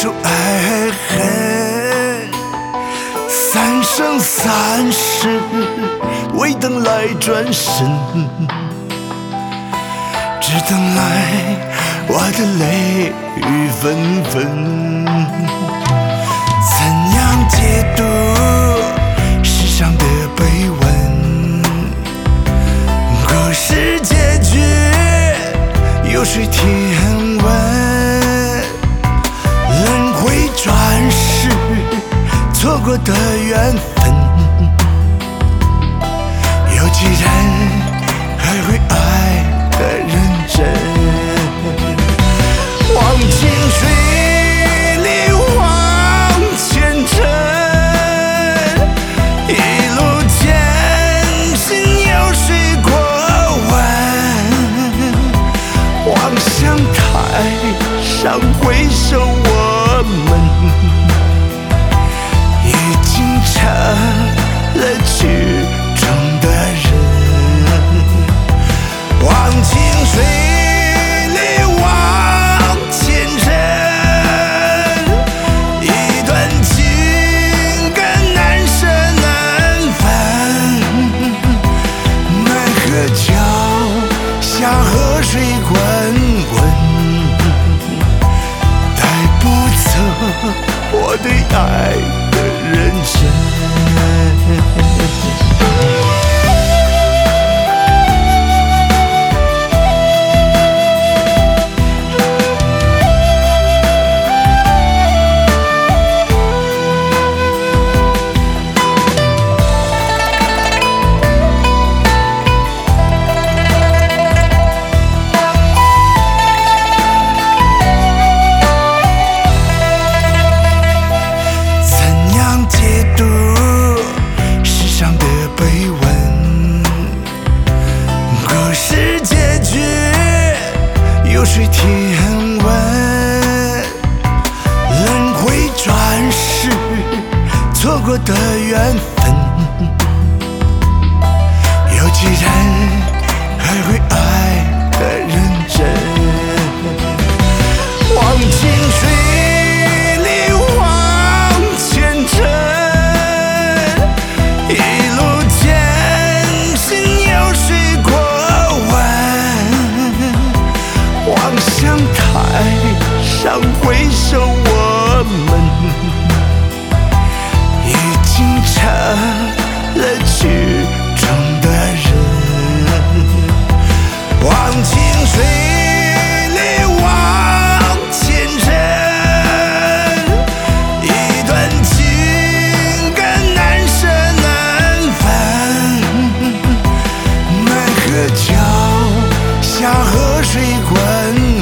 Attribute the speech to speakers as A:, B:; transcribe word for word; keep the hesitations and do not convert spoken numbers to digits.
A: 首爱恨，三生三世未等来转身，只等来我的泪雨纷纷。怎样解读世上的悲文？故事结局有谁听闻？轮回转世，错过的缘分，有几人还会爱得认真？忘情水里忘前尘，一路艰辛有谁过问？望向台上回首，我们已经成了剧中的人。忘情水里忘前尘，一段情感难舍难分。奈何桥下河水滚滚，带不走我对爱的认真。解读世上的悲文，故事结局有谁听闻？轮回转世，错过的缘分，有几人还会爱得认真？忘情水里忘前尘，一路艰辛有谁过问？望向台上回首，我们已经成了剧中的人。忘情水里忘前尘，一段情感难舍难分。奈何桥下河水滚